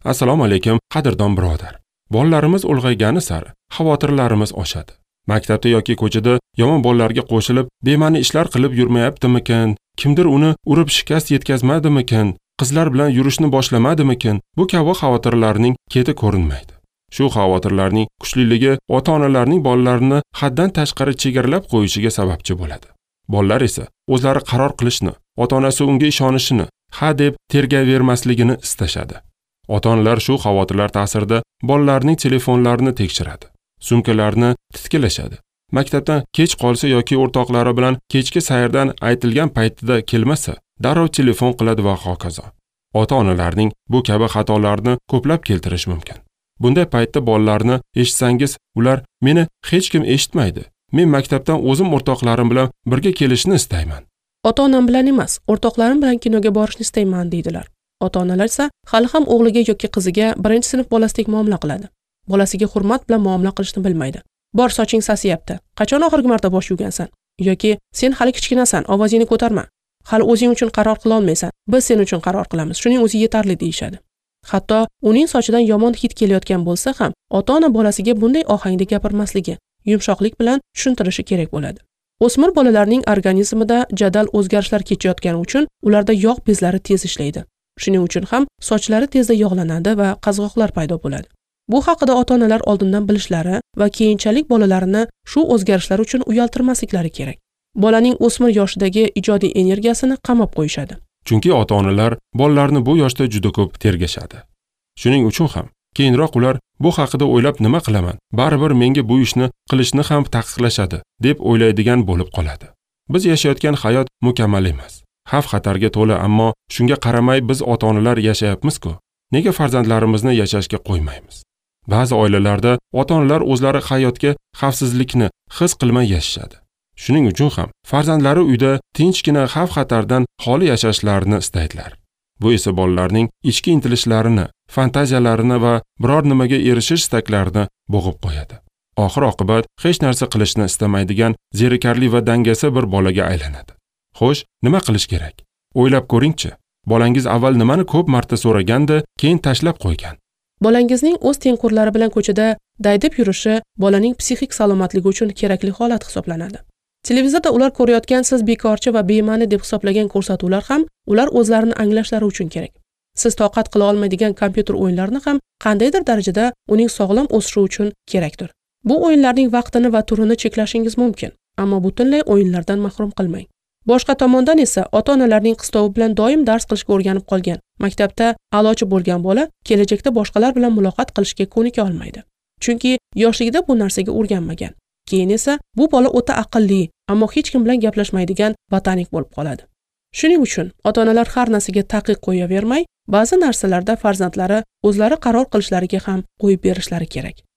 Assalomu alaykum, qadrdon birodar. Bolalarimiz ulg'aygani sari xavotirlarimiz oshadi. Maktabda yoki ko'chada yomon bolalarga qo'shilib, bema'ni ishlar qilib yurmayaptimikin? Kimdir uni urib shikast yetkazmadimikin? Qizlar bilan yurishni boshlamadimikin? Bu kabi xavotirlarning keti ko'rinmaydi. Shu xavotirlarning kuchliligi ota-onalarning bolalarini haddan tashqari chegaralab qo'yishiga sababchi bo'ladi. Bolalar esa o'zlari qaror qilishni, ota-onasi unga ishonishini, ha deb tergayvermasligini istashadi. Ota-onalar shu xavotirlar ta'sirida bolalarning telefonlarini tekshiradi, sumkalarini titkilashadi. Maktabdan kech qolsa yoki o'rtoqlari bilan kechki sayrdan aytilgan paytida kelmasa, darrov telefon qiladi va hokazo. Ota-onalarning bu kabi xatolarni ko'plab keltirish mumkin. Bunday paytda bolalarni eshitsangiz, ular meni hech kim eshitmaydi. Men maktabdan o'zim o'rtoqlarim bilan birga kelishni istayman. Ota-onam bilan emas, o'rtoqlarim bilan kinoga borishni istayman deydilar. Ota-onalar esa hali ham o'g'liga yoki qiziga birinchi sinf bolasidek muomala qiladi. Bolasiga hurmat bilan muomala qilishni bilmaydi. Bor soching sasiyapti. Qachon oxirgi marta bosh yuvgansan? Yoki sen hali kichkinasan, ovozingni ko'tarma. Hali o'zing uchun qaror qila olmaysan. Biz sen uchun qaror qilamiz. Shuning o'zi yetarli deyshadi. Hatto uning sochidan yomon hid kelayotgan bo'lsa ham, ota-ona bolasiga bunday ohangda gapirmasligi, yumshoqlik bilan tushuntirishi kerak bo'ladi. O'smir bolalarning organizmida jadal o'zgarishlar kechayotgani uchun ularda yog' bezlari tez ishlaydi. Shuning uchun ham sochlari tezda yog'lanadi va qazg'oqlar paydo bo'ladi. Bu haqida ota-onalar oldindan bilishlari va keyinchalik bolalarini shu o'zgarishlar uchun uyaltirmasliklari kerak. Bolaning o'smir yoshidagi ijodiy energiyasini qamab qo'yishadi. Chunki ota-onalar bolalarni bu yoshda juda ko'p tergashadi. Shuning uchun ham keyinroq ular bu haqida o'ylab nima qilaman? Baribir menga bu ishni qilishni ham taqiqlashadi deb o'ylaydigan bo'lib qoladi. Biz yashayotgan hayot mukammal emas. Xavf-xatarga to'la, ammo shunga qaramay biz ota-onalar yashayapmiz-ku. Nega farzandlarimizni yashashga qo'ymaymiz? Ba'zi oilalarda ota-onalar o'zlari hayotga xavfsizlikni his qilmay yashashadi. Shuning uchun ham farzandlari uyda tinchgina xavf-xatardan xoli yashashlarini istaydilar. Bu esa bolalarning ichki intilishlarini, fantaziyalarini va biror nimaga erishish istaklarini bo'g'ib qo'yadi. Oxir-oqibat hech narsa qilishni istamaydigan, zerikarli va dangasa bir bolaga aylanadi. Xo'sh, nima qilish kerak? O'ylab ko'ring-chi. Bolangiz avval nimani ko'p marta so'raganda, keyin tashlab qo'ygan. Bolangizning o'z tengqurlari bilan ko'chada daydib yurishi bolaning psixik salomatligi uchun kerakli holat hisoblanadi. Televizorda ular ko'rayotgan siz bekorchi va bema'ni deb hisoblagan ko'rsatuvlar ham ular o'zlarini anglashlari uchun kerak. Siz toqat qila olmaydigan kompyuter o'yinlarini ham qandaydir darajada uning sog'lom o'sishi uchun kerakdir. Bu o'yinlarning vaqtini va turini cheklashingiz mumkin, ammo butunlay o'yinlardan mahrum qilmang. Boshqa tomondan esa ota-onalarning qistovi bilan doim dars qilishga o'rganib qolgan, maktabda a'lochi bo'lgan bola kelajakda boshqalar bilan muloqot qilishga ko'nika olmaydi. Chunki yoshligida bu narsaga o'rganmagan. Keyin esa bu bola o'ta aqlli, ammo hech kim bilan gaplashmaydigan botanik bo'lib qoladi. Shuning uchun ota-onalar har narsaga taqiq qo'yavermay, ba'zi narsalarda farzandlari o'zlari qaror qilishlariga ham qo'yib berishlari kerak.